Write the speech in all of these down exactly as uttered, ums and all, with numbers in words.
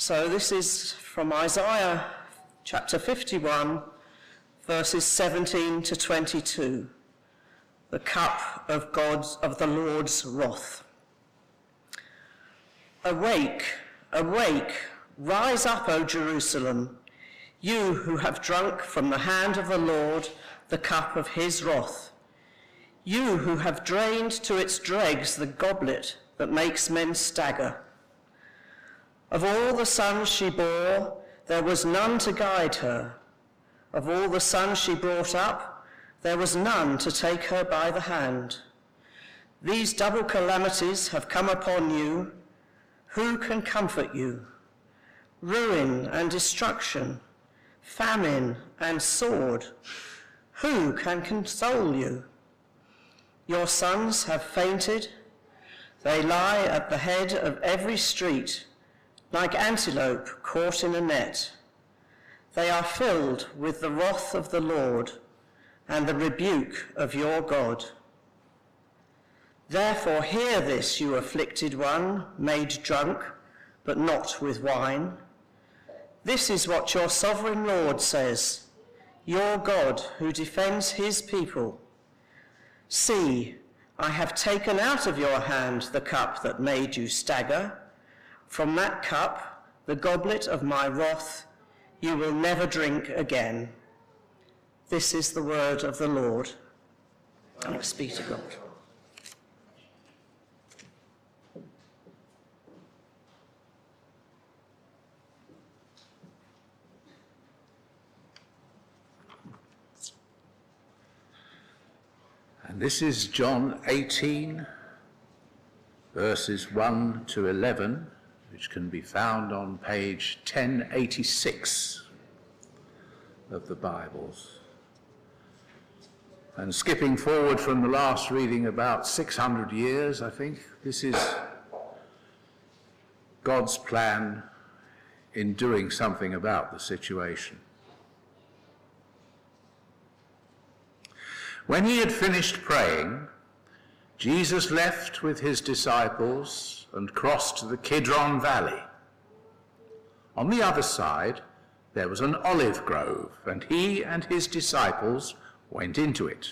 So this is from Isaiah chapter fifty-one, verses seventeen to twenty-two. The cup of God's, of the Lord's wrath. Awake, awake, rise up, O Jerusalem, you who have drunk from the hand of the Lord the cup of his wrath. You who have drained to its dregs the goblet that makes men stagger. Of all the sons she bore, there was none to guide her. Of all the sons she brought up, there was none to take her by the hand. These double calamities have come upon you. Who can comfort you? Ruin and destruction, famine and sword. Who can console you? Your sons have fainted. They lie at the head of every street, like antelope caught in a net. They are filled with the wrath of the Lord and the rebuke of your God. Therefore hear this, you afflicted one, made drunk, but not with wine. This is what your sovereign Lord says, your God who defends his people. See, I have taken out of your hand the cup that made you stagger. From that cup, the goblet of my wrath, you will never drink again. This is the word of the Lord. Thanks be to God. And this is John eighteen, verses one to eleven, which can be found on page ten eighty-six of the Bibles. And skipping forward from the last reading about six hundred years, I think, this is God's plan in doing something about the situation. When he had finished praying, Jesus left with his disciples and crossed the Kidron Valley. On the other side, there was an olive grove, and he and his disciples went into it.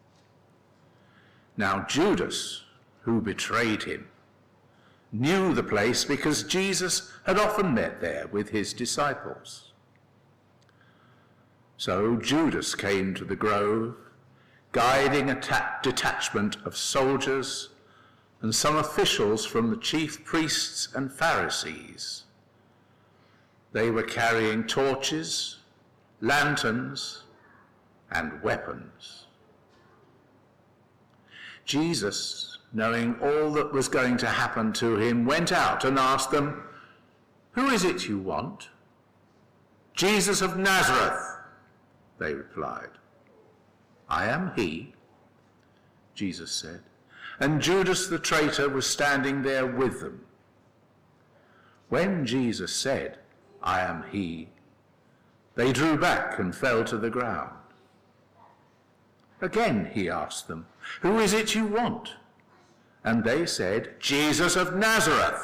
Now Judas, who betrayed him, knew the place because Jesus had often met there with his disciples. So Judas came to the grove, guiding a ta- detachment of soldiers and some officials from the chief priests and Pharisees. They were carrying torches, lanterns, and weapons. Jesus, knowing all that was going to happen to him, went out and asked them, "Who is it you want?" "Jesus of Nazareth," they replied. "I am he," Jesus said. And Judas the traitor was standing there with them. When Jesus said, "I am he," they drew back and fell to the ground. Again he asked them, "Who is it you want?" And they said, "Jesus of Nazareth."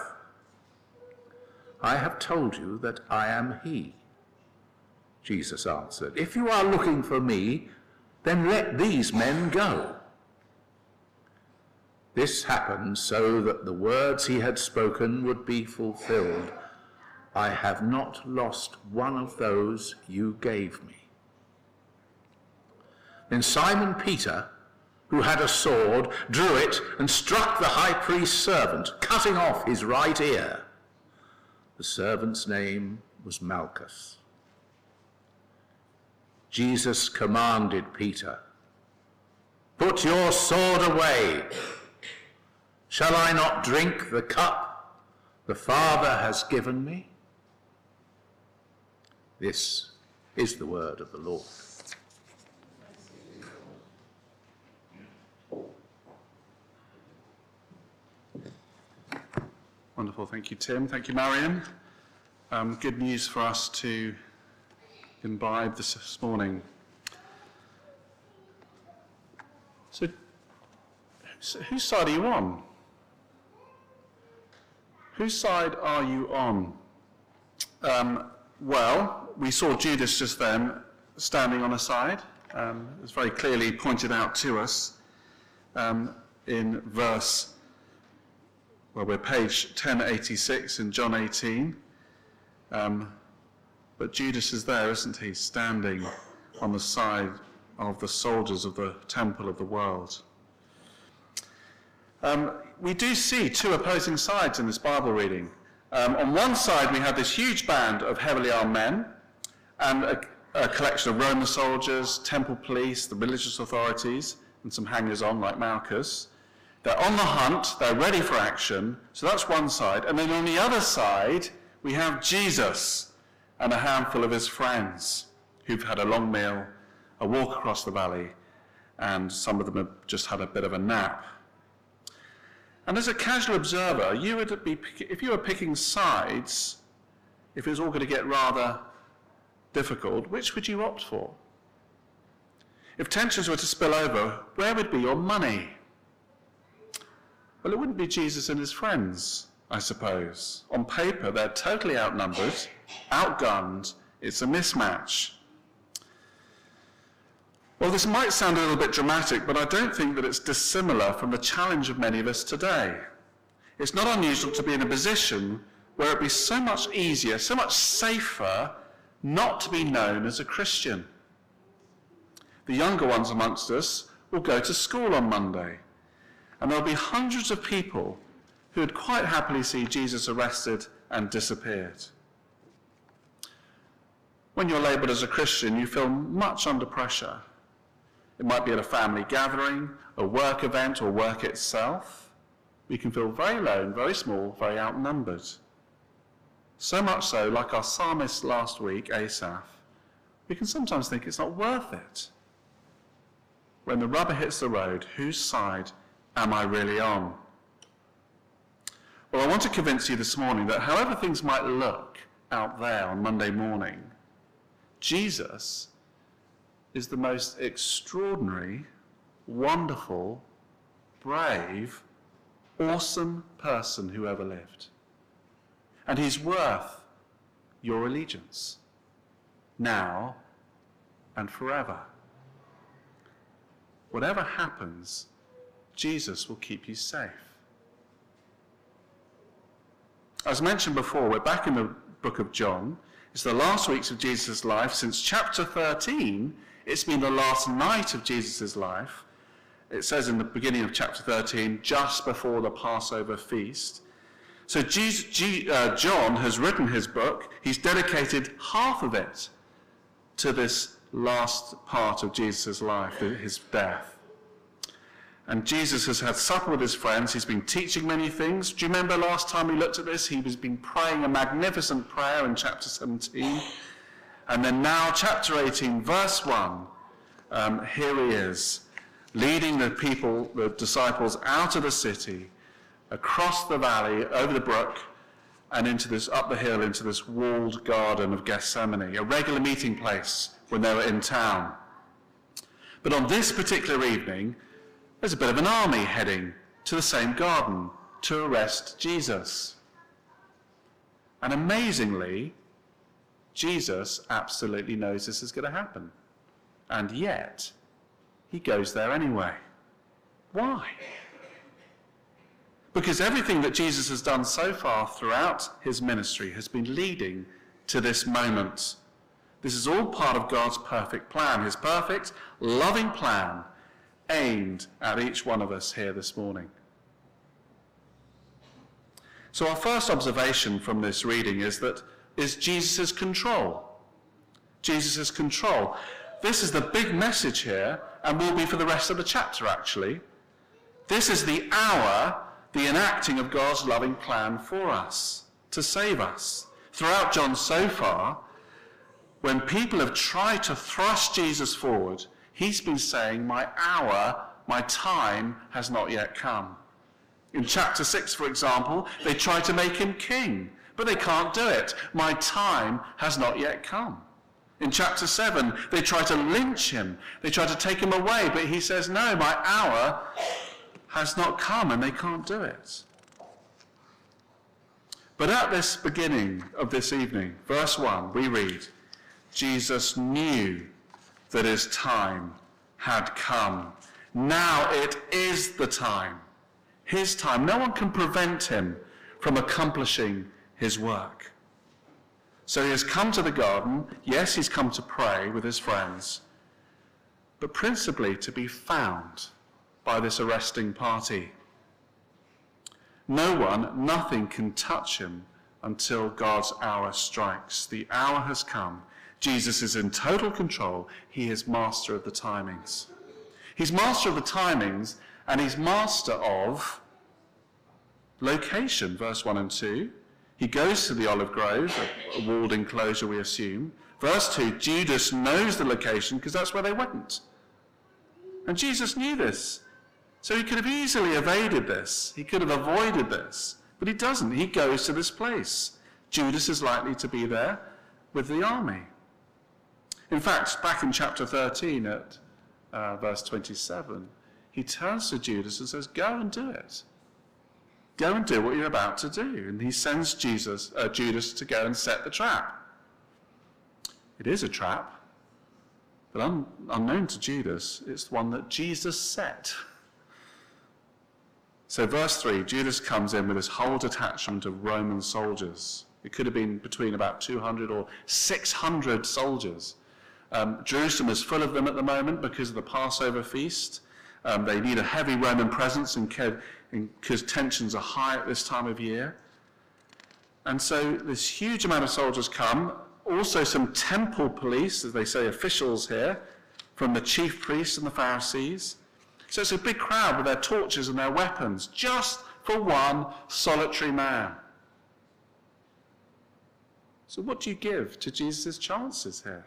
"I have told you that I am he," Jesus answered. "If you are looking for me, then let these men go." This happened so that the words he had spoken would be fulfilled. "I have not lost one of those you gave me." Then Simon Peter, who had a sword, drew it and struck the high priest's servant, cutting off his right ear. The servant's name was Malchus. Jesus commanded Peter, "Put your sword away. Shall I not drink the cup the Father has given me?" This is the word of the Lord. Wonderful, thank you, Tim. Thank you, Marion. Um, good news for us to imbibe this, this morning. So, so, whose side are you on? Whose side are you on? Um, well, we saw Judas just then standing on a side. Um, it's very clearly pointed out to us um, in verse, well, we're page ten eighty-six in John eighteen. Um, but Judas is there, isn't he, standing on the side of the soldiers of the temple of the world. Um, we do see two opposing sides in this Bible reading. Um, on one side, we have this huge band of heavily armed men and a, a collection of Roman soldiers, temple police, the religious authorities, and some hangers-on like Malchus. They're on the hunt, they're ready for action, so that's one side. And then on the other side, we have Jesus and a handful of his friends who've had a long meal, a walk across the valley, and some of them have just had a bit of a nap. And as a casual observer, you would be, if you were picking sides, if it was all going to get rather difficult, which would you opt for? If tensions were to spill over, where would be your money? Well, it wouldn't be Jesus and his friends, I suppose. On paper, they're totally outnumbered, outgunned. It's a mismatch. Well, this might sound a little bit dramatic, but I don't think that it's dissimilar from the challenge of many of us today. It's not unusual to be in a position where it'd be so much easier, so much safer not to be known as a Christian. The younger ones amongst us will go to school on Monday, and there'll be hundreds of people who would quite happily see Jesus arrested and disappeared. When you're labelled as a Christian, you feel much under pressure. It might be at a family gathering, a work event, or work itself. We can feel very lone, very small, very outnumbered. So much so, like our psalmist last week, Asaph, we can sometimes think it's not worth it. When the rubber hits the road, whose side am I really on? Well, I want to convince you this morning that however things might look out there on Monday morning, Jesus is the most extraordinary, wonderful, brave, awesome person who ever lived. And he's worth your allegiance, now and forever. Whatever happens, Jesus will keep you safe. As mentioned before, we're back in the book of John. It's the last weeks of Jesus' life. Since chapter thirteen, it's been the last night of Jesus' life. It says in the beginning of chapter thirteen, just before the Passover feast. So Jesus, G, uh, John has written his book. He's dedicated half of it to this last part of Jesus' life, his death. And Jesus has had supper with his friends. He's been teaching many things. Do you remember last time we looked at this? He was been praying a magnificent prayer in chapter seventeen. And then now, chapter eighteen, verse one, um, here he is, leading the people, the disciples, out of the city, across the valley, over the brook, and into this, up the hill, into this walled garden of Gethsemane, a regular meeting place when they were in town. But on this particular evening, there's a bit of an army heading to the same garden to arrest Jesus. And amazingly, Jesus absolutely knows this is going to happen. And yet, he goes there anyway. Why? Because everything that Jesus has done so far throughout his ministry has been leading to this moment. This is all part of God's perfect plan, his perfect, loving plan, aimed at each one of us here this morning. So our first observation from this reading is that is Jesus' control. Jesus' control. This is the big message here, and will be for the rest of the chapter actually. This is the hour, the enacting of God's loving plan for us, to save us. Throughout John so far, when people have tried to thrust Jesus forward, he's been saying, my hour, my time has not yet come. In chapter six, for example, they try to make him king, but they can't do it. My time has not yet come. In chapter seven, they try to lynch him. They try to take him away, but he says, no, my hour has not come, and they can't do it. But at this beginning of this evening, verse one, we read, Jesus knew that his time had come. Now it is the time, his time. No one can prevent him from accomplishing his work. So he has come to the garden. Yes, he's come to pray with his friends, but principally to be found by this arresting party. No one, nothing can touch him until God's hour strikes. The hour has come. Jesus is in total control. He is master of the timings. He's master of the timings, and he's master of location, verse one and two. He goes to the olive grove, a walled enclosure we assume. Verse two, Judas knows the location because that's where they went. And Jesus knew this. So he could have easily evaded this. He could have avoided this. But he doesn't. He goes to this place. Judas is likely to be there with the army. In fact, back in chapter thirteen at uh, verse twenty-seven, he turns to Judas and says, go and do it. Go and do what you're about to do. And he sends Jesus, uh, Judas to go and set the trap. It is a trap, but un- unknown to Judas, it's one that Jesus set. So verse three, Judas comes in with his whole detachment of Roman soldiers. It could have been between about two hundred or six hundred soldiers. Um, Jerusalem is full of them at the moment because of the Passover feast. Um, they need a heavy Roman presence because tensions are high at this time of year. And so this huge amount of soldiers come, also some temple police, as they say, officials here, from the chief priests and the Pharisees. So it's a big crowd with their torches and their weapons, just for one solitary man. So what do you give to Jesus' chances here?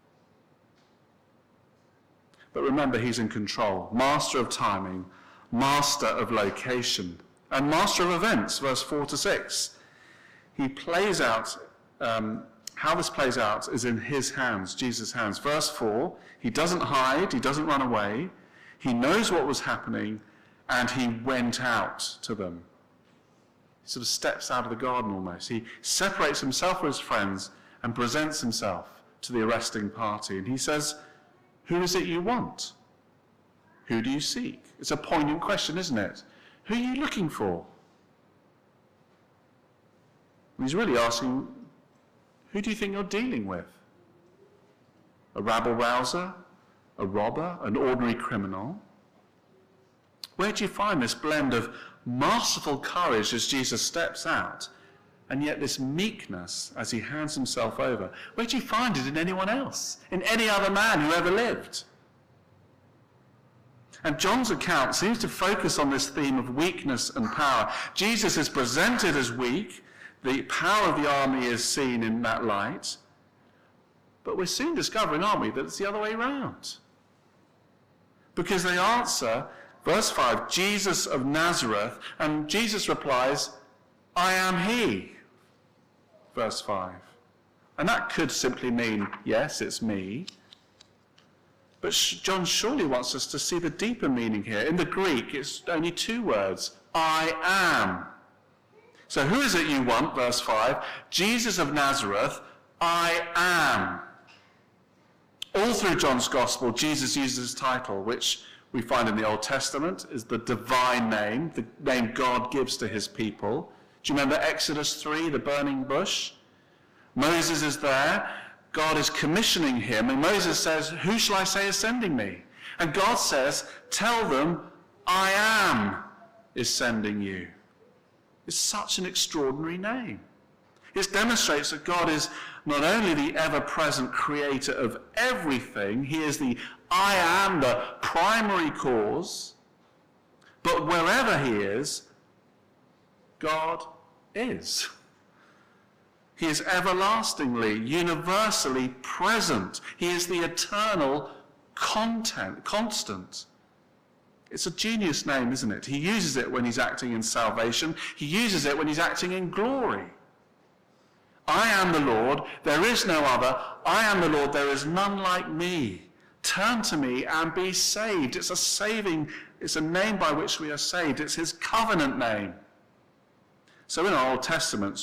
But remember, he's in control, master of timing, master of location, and master of events, verse four to six. He plays out, um, how this plays out is in his hands, Jesus' hands. Verse four, he doesn't hide, he doesn't run away. He knows what was happening, and he went out to them. He sort of steps out of the garden almost. He separates himself from his friends and presents himself to the arresting party. And he says, who is it you want? Who do you seek? It's a poignant question, isn't it? Who are you looking for? And he's really asking, who do you think you're dealing with? A rabble-rouser? A robber? An ordinary criminal? Where do you find this blend of masterful courage as Jesus steps out, and yet this meekness as he hands himself over? Where do you find it in anyone else? In any other man who ever lived? And John's account seems to focus on this theme of weakness and power. Jesus is presented as weak. The power of the army is seen in that light. But we're soon discovering, aren't we, that it's the other way around. Because they answer, verse five, Jesus of Nazareth, and Jesus replies, I am he. Verse five. And that could simply mean, yes, it's me. But John surely wants us to see the deeper meaning here. In the Greek, it's only two words, I am. So who is it you want, verse five? Jesus of Nazareth, I am. All through John's Gospel, Jesus uses his title, which we find in the Old Testament is the divine name, the name God gives to his people. Do you remember Exodus three, the burning bush? Moses is there. God is commissioning him, and Moses says, who shall I say is sending me? And God says, tell them, I am is sending you. It's such an extraordinary name. It demonstrates that God is not only the ever-present creator of everything, he is the I am, the primary cause, but wherever he is, God is. He is everlastingly, universally present. He is the eternal content, constant. It's a genius name, isn't it? He uses it when he's acting in salvation. He uses it when he's acting in glory. I am the Lord, there is no other. I am the Lord, there is none like me. Turn to me and be saved. It's a saving, it's a name by which we are saved. It's his covenant name. So in our Old Testaments,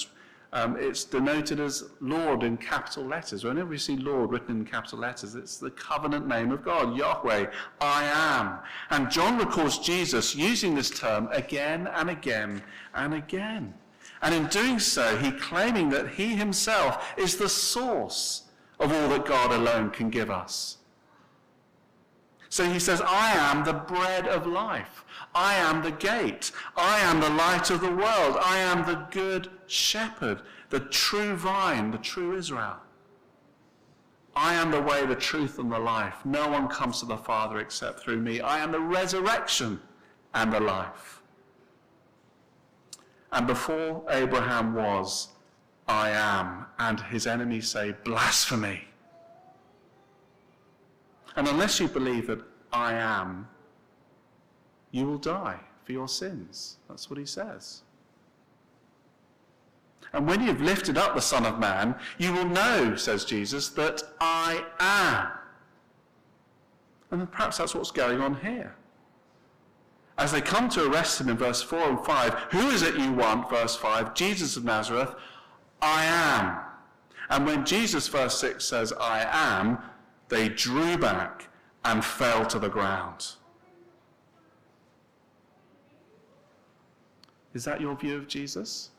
Um, it's denoted as Lord in capital letters. Whenever you see Lord written in capital letters, it's the covenant name of God, Yahweh, I am. And John records Jesus using this term again and again and again. And in doing so, he claiming that he himself is the source of all that God alone can give us. So he says, I am the bread of life. I am the gate. I am the light of the world. I am the good shepherd, the true vine, the true Israel. I am the way, the truth, and the life. No one comes to the Father except through me. I am the resurrection and the life. And before Abraham was, I am. And his enemies say, blasphemy. And unless you believe that I am, you will die for your sins. That's what he says. And when you've lifted up the Son of Man, you will know, says Jesus, that I am. And perhaps that's what's going on here. As they come to arrest him in verse four and five, who is it you want, verse five, Jesus of Nazareth, I am. And when Jesus, verse six, says, I am, they drew back and fell to the ground. Is that your view of Jesus?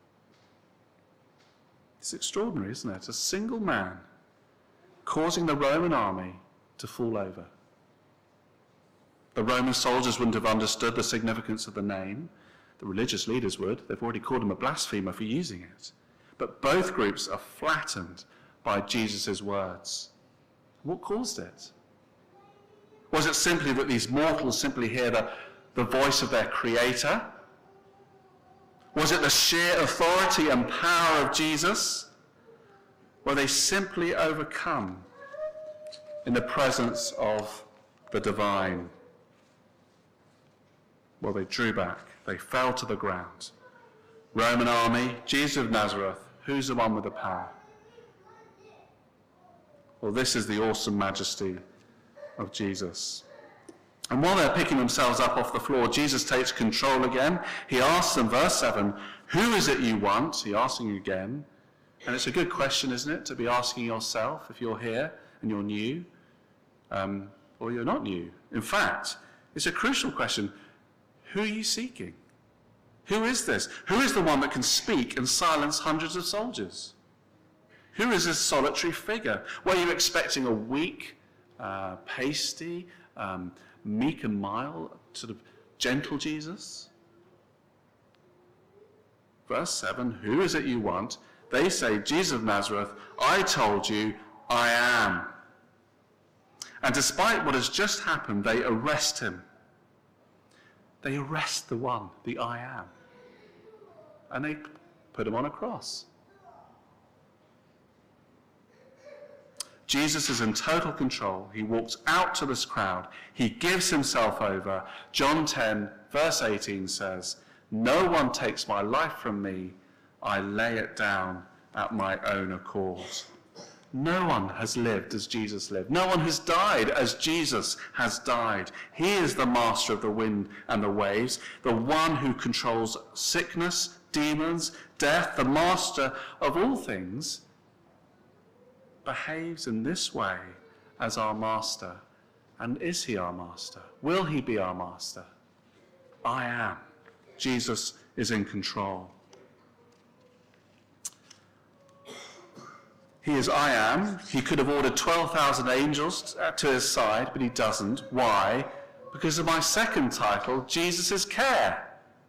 It's extraordinary, isn't it? A single man causing the Roman army to fall over. The Roman soldiers wouldn't have understood the significance of the name. The religious leaders would. They've already called him a blasphemer for using it. But both groups are flattened by Jesus' words. What caused it? Was it simply that these mortals simply hear the, the voice of their Creator? Was it the sheer authority and power of Jesus? Were they simply overcome in the presence of the divine? Well, they drew back. They fell to the ground. Roman army, Jesus of Nazareth, who's the one with the power? Well, this is the awesome majesty of Jesus. And while they're picking themselves up off the floor, Jesus takes control again. He asks them, verse seven, who is it you want? He asking you again. And it's a good question, isn't it, to be asking yourself if you're here and you're new, um, or you're not new. In fact, it's a crucial question. Who are you seeking? Who is this? Who is the one that can speak and silence hundreds of soldiers? Who is this solitary figure? Were you expecting a weak, uh, pasty, um, meek and mild, sort of gentle Jesus? Verse seven, who is it you want? They say, Jesus of Nazareth, I told you, I am. And despite what has just happened, they arrest him. They arrest the one, the I am. And they put him on a cross. Jesus is in total control. He walks out to this crowd. He gives himself over. John ten, verse eighteen says, no one takes my life from me. I lay it down at my own accord. No one has lived as Jesus lived. No one has died as Jesus has died. He is the master of the wind and the waves, the one who controls sickness, demons, death, the master of all things, behaves in this way as our master. And is he our master? Will he be our master? I am. Jesus is in control. He is I am. He could have ordered twelve thousand angels to his side, but he doesn't. Why? Because of my second title, Jesus' care.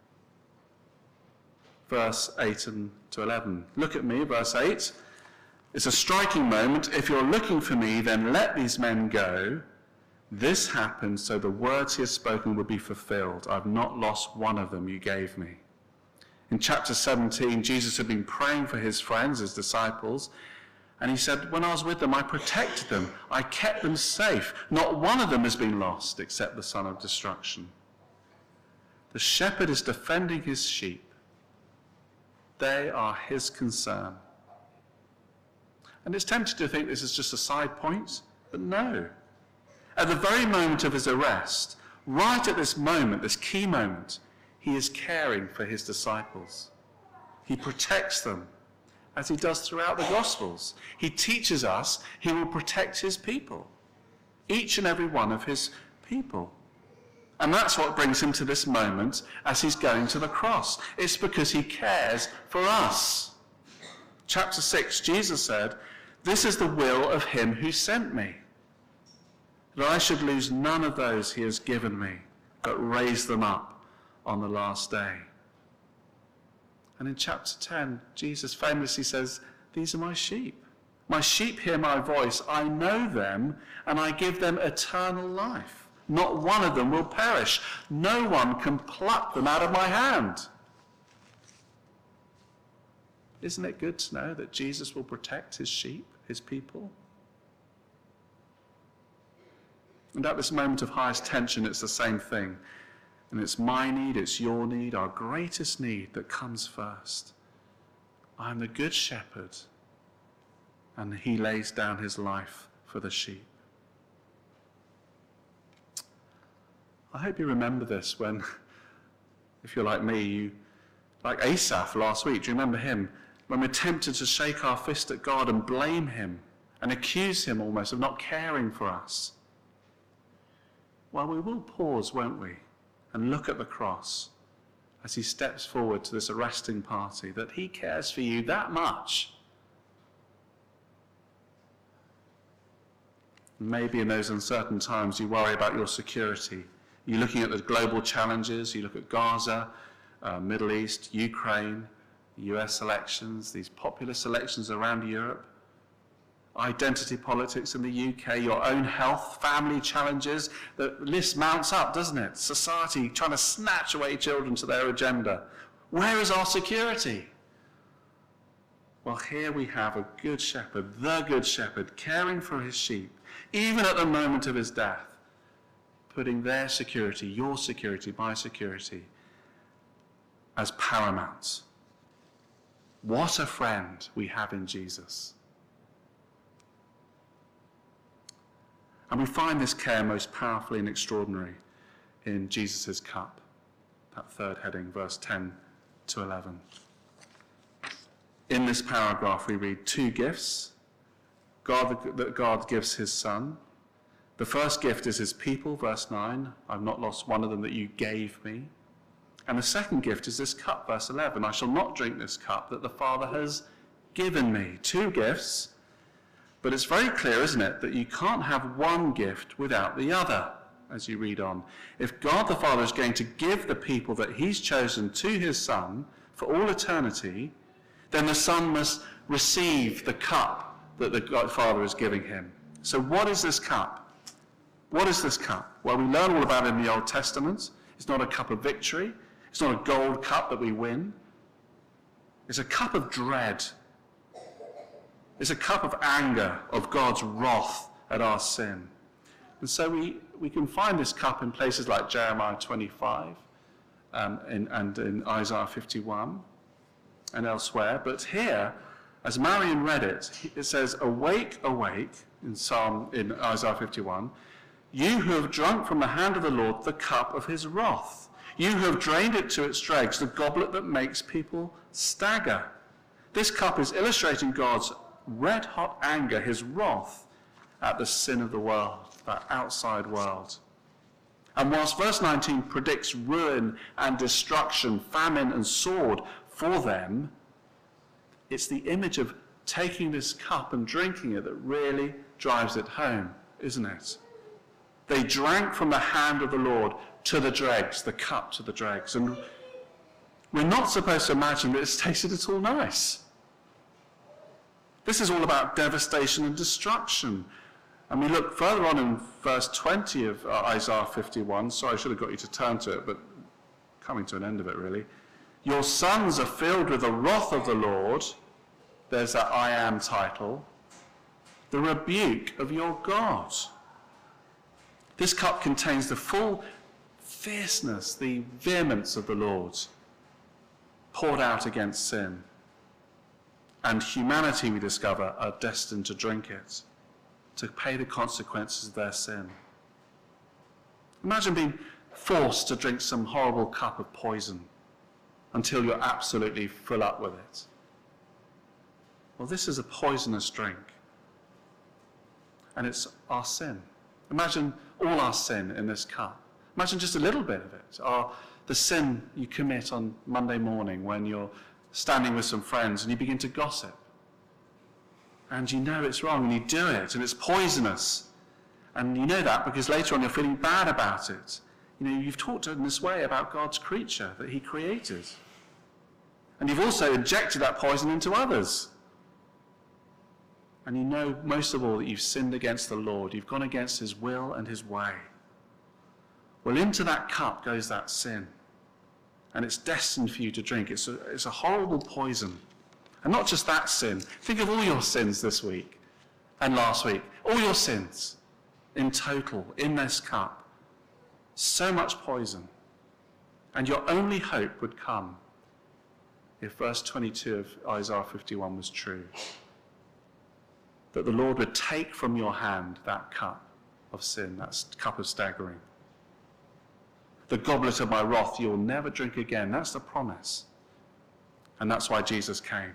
Verse eight and to eleven. Look at me, verse eight. It's a striking moment. If you're looking for me, then let these men go. This happened so the words he has spoken would be fulfilled. I've not lost one of them you gave me. In chapter seventeen, Jesus had been praying for his friends, his disciples, and he said, when I was with them, I protected them. I kept them safe. Not one of them has been lost except the son of destruction. The shepherd is defending his sheep. They are his concern. And it's tempting to think this is just a side point, but no. At the very moment of his arrest, right at this moment, this key moment, he is caring for his disciples. He protects them. as he does throughout the Gospels. He teaches us he will protect his people, each and every one of his people. And that's what brings him to this moment as he's going to the cross. It's because he cares for us. Chapter six, Jesus said, "This is the will of him who sent me, that I should lose none of those he has given me, but raise them up on the last day." And in chapter ten, Jesus famously says, "These are my sheep. My sheep hear my voice. I know them, and I give them eternal life. Not one of them will perish. No one can pluck them out of my hand." Isn't it good to know that Jesus will protect his sheep, his people? And at this moment of highest tension, it's the same thing. And it's my need, it's your need, our greatest need that comes first. I am the good shepherd, and he lays down his life for the sheep. I hope you remember this when, if you're like me, you, like Asaph last week, do you remember him? When we're tempted to shake our fist at God and blame him and accuse him almost of not caring for us. Well, we will pause, won't we, and look at the cross as he steps forward to this arresting party, that he cares for you that much. Maybe in those uncertain times you worry about your security. You're looking at the global challenges. You look at Gaza, uh, Middle East, Ukraine, U S elections, these populist elections around Europe, identity politics in the U K, your own health, family challenges. The list mounts up, doesn't it? Society trying to snatch away children to their agenda. Where is our security? Well, here we have a good shepherd, the good shepherd, caring for his sheep, even at the moment of his death, putting their security, your security, my security, as paramount. What a friend we have in Jesus. And we find this care most powerfully and extraordinary in Jesus' cup, that third heading, verse ten to eleven. In this paragraph we read two gifts God, that God gives his Son. The first gift is his people, verse nine. I've not lost one of them that you gave me. And the second gift is this cup, verse eleven. I shall not drink this cup that the Father has given me. Two gifts, but it's very clear, isn't it, that you can't have one gift without the other, as you read on. If God the Father is going to give the people that he's chosen to his Son for all eternity, then the Son must receive the cup that the God Father is giving him. So what is this cup? What is this cup? Well, we learn all about it in the Old Testament. It's not a cup of victory. It's not a gold cup that we win. It's a cup of dread. It's a cup of anger, of God's wrath at our sin. And so we, we can find this cup in places like Jeremiah twenty-five um, in, and in Isaiah fifty-one and elsewhere. But here, as Marion read it, it says, "Awake, awake," in Psalm, in Isaiah fifty-one, "you who have drunk from the hand of the Lord the cup of his wrath. You who have drained it to its dregs, the goblet that makes people stagger." This cup is illustrating God's red-hot anger, his wrath at the sin of the world, that outside world. And whilst verse nineteen predicts ruin and destruction, famine and sword for them, it's the image of taking this cup and drinking it that really drives it home, isn't it? They drank from the hand of the Lord to the dregs, the cup to the dregs. And we're not supposed to imagine that it's tasted at all nice. This is all about devastation and destruction. And we look further on in verse twenty of uh, Isaiah fifty-one. Sorry, I should have got you to turn to it, but coming to an end of it, really. "Your sons are filled with the wrath of the Lord." There's that I am title. "The rebuke of your God." This cup contains the full fierceness, the vehemence of the Lord poured out against sin. And humanity, we discover, are destined to drink it, to pay the consequences of their sin. Imagine being forced to drink some horrible cup of poison until you're absolutely full up with it. Well, this is a poisonous drink. And it's our sin. Imagine all our sin in this cup. Imagine just a little bit of it. Or the sin you commit on Monday morning when you're standing with some friends and you begin to gossip. And you know it's wrong and you do it and it's poisonous. And you know that because later on you're feeling bad about it. You know, you've talked in this way about God's creature that he created. And you've also injected that poison into others. And you know most of all that you've sinned against the Lord. You've gone against his will and his way. Well, into that cup goes that sin. And it's destined for you to drink. It's a, it's a horrible poison. And not just that sin. Think of all your sins this week and last week. All your sins in total in this cup. So much poison. And your only hope would come if verse twenty-two of Isaiah fifty-one was true. That the Lord would take from your hand that cup of sin, that cup of staggering. The goblet of my wrath you'll never drink again. That's the promise. And that's why Jesus came.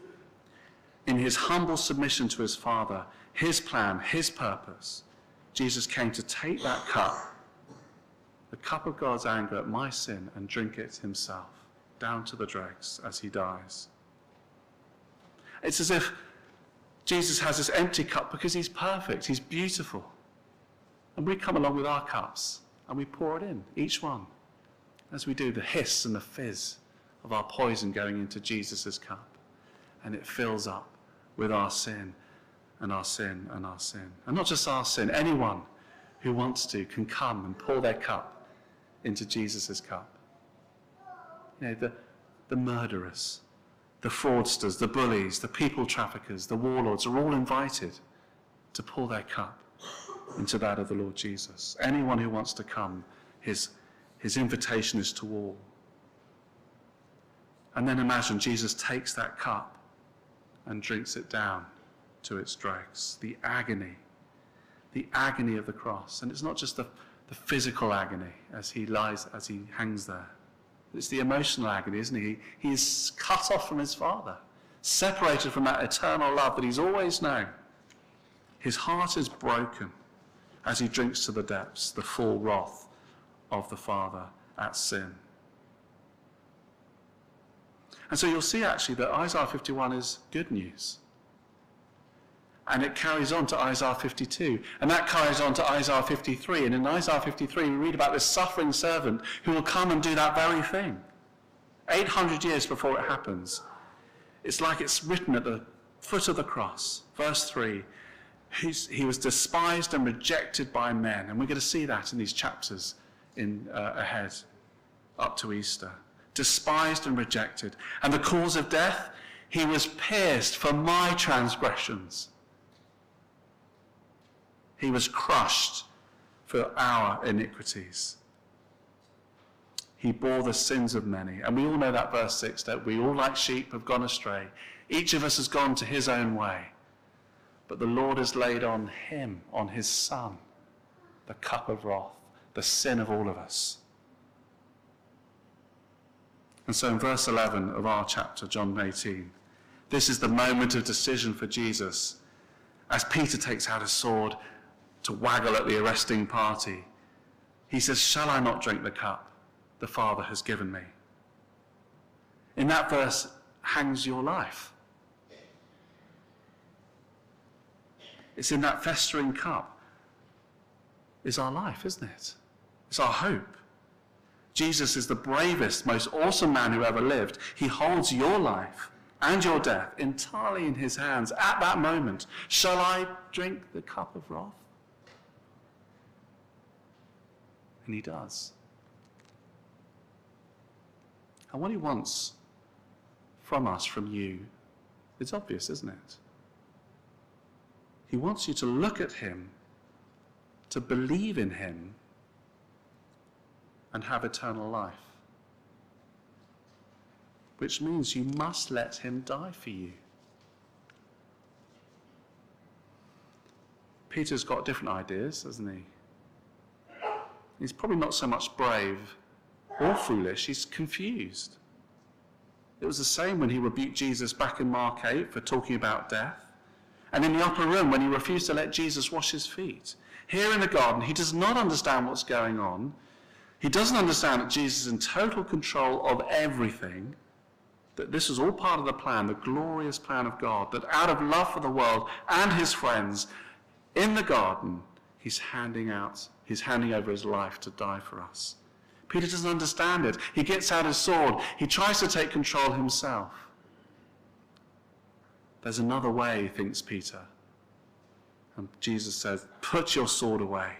In his humble submission to his Father, his plan, his purpose, Jesus came to take that cup, the cup of God's anger at my sin, and drink it himself, down to the dregs as he dies. It's as if Jesus has this empty cup because he's perfect, he's beautiful. And we come along with our cups and we pour it in, each one, as we do the hiss and the fizz of our poison going into Jesus' cup. And it fills up with our sin and our sin and our sin. And not just our sin, anyone who wants to can come and pour their cup into Jesus' cup. You know, the, the murderers, the fraudsters, the bullies, the people traffickers, the warlords are all invited to pour their cup into that of the Lord Jesus. Anyone who wants to come, his, his invitation is to all. And then imagine Jesus takes that cup and drinks it down to its dregs. The agony, the agony of the cross. And it's not just the, the physical agony as he lies, as he hangs there. It's the emotional agony, isn't he? He is cut off from his Father, separated from that eternal love that he's always known. His heart is broken as he drinks to the depths the full wrath of the Father at sin. And so you'll see actually that Isaiah fifty-one is good news. And it carries on to Isaiah fifty-two. And that carries on to Isaiah fifty-three. And in Isaiah fifty-three, we read about this suffering servant who will come and do that very thing. eight hundred years before it happens. It's like it's written at the foot of the cross. Verse three, He's, he was despised and rejected by men. And we're going to see that in these chapters in uh, ahead, up to Easter. Despised and rejected. And the cause of death, he was pierced for my transgressions. He was crushed for our iniquities. He bore the sins of many. And we all know that verse six, that we all like sheep have gone astray. Each of us has gone to his own way. But the Lord has laid on him, on his Son, the cup of wrath, the sin of all of us. And so in verse eleven of our chapter, John eighteen, this is the moment of decision for Jesus as Peter takes out his sword to waggle at the arresting party. He says, shall I not drink the cup the Father has given me? In that verse hangs your life. It's in that festering cup is our life, isn't it? It's our hope. Jesus is the bravest, most awesome man who ever lived. He holds your life and your death entirely in his hands at that moment. Shall I drink the cup of wrath? And he does. And what he wants from us, from you, is obvious, isn't it? He wants you to look at him, to believe in him, and have eternal life. Which means you must let him die for you. Peter's got different ideas, hasn't he? He's probably not so much brave or foolish, he's confused. It was the same when he rebuked Jesus back in Mark eight for talking about death. And in the upper room when he refused to let Jesus wash his feet. Here in the garden, he does not understand what's going on. He doesn't understand that Jesus is in total control of everything, that this is all part of the plan, the glorious plan of God, that out of love for the world and his friends, in the garden, he's handing out, he's handing over his life to die for us. Peter doesn't understand it. He gets out his sword. He tries to take control himself. There's another way, thinks Peter. And Jesus says, put your sword away.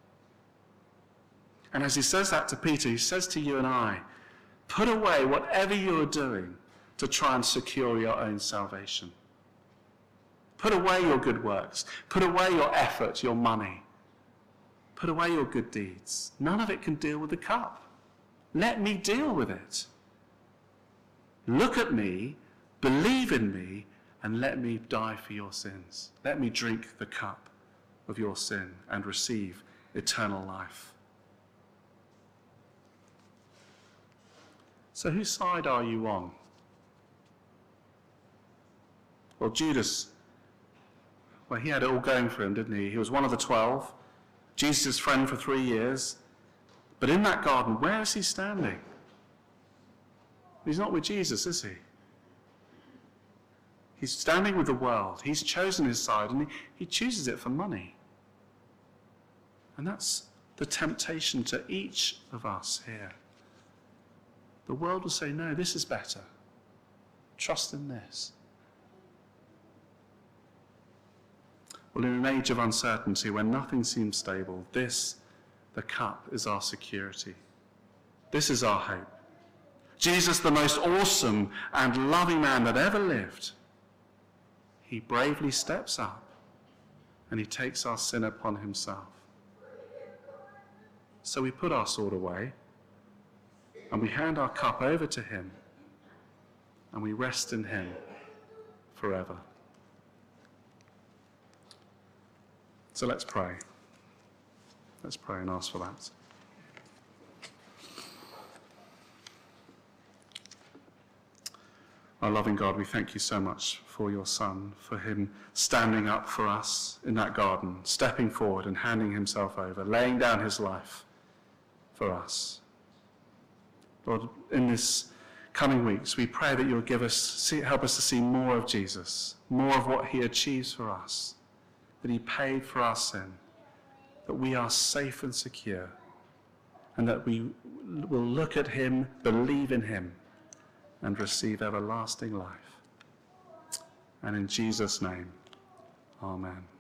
And as he says that to Peter, he says to you and I, put away whatever you are doing to try and secure your own salvation. Put away your good works. Put away your effort, your money. Put away your good deeds. None of it can deal with the cup. Let me deal with it. Look at me, believe in me, and let me die for your sins. Let me drink the cup of your sin and receive eternal life. So whose side are you on? Well, Judas, well, he had it all going for him, didn't he? He was one of the twelve, Jesus' friend for three years. But in that garden, where is he standing? He's not with Jesus, is he? He's standing with the world. He's chosen his side, and he, he chooses it for money. And that's the temptation to each of us here. The world will say, no, this is better. Trust in this. Well, in an age of uncertainty, when nothing seems stable, this, the cup, is our security. This is our hope. Jesus, the most awesome and loving man that ever lived, he bravely steps up and he takes our sin upon himself. So we put our sword away and we hand our cup over to him and we rest in him forever. So let's pray. Let's pray and ask for that. Our loving God, we thank you so much for your Son, for him standing up for us in that garden, stepping forward and handing himself over, laying down his life for us. Lord, in this coming weeks, we pray that you'll give us, see, help us to see more of Jesus, more of what he achieves for us, that he paid for our sin, that we are safe and secure, and that we will look at him, believe in him, and receive everlasting life. And in Jesus' name, amen.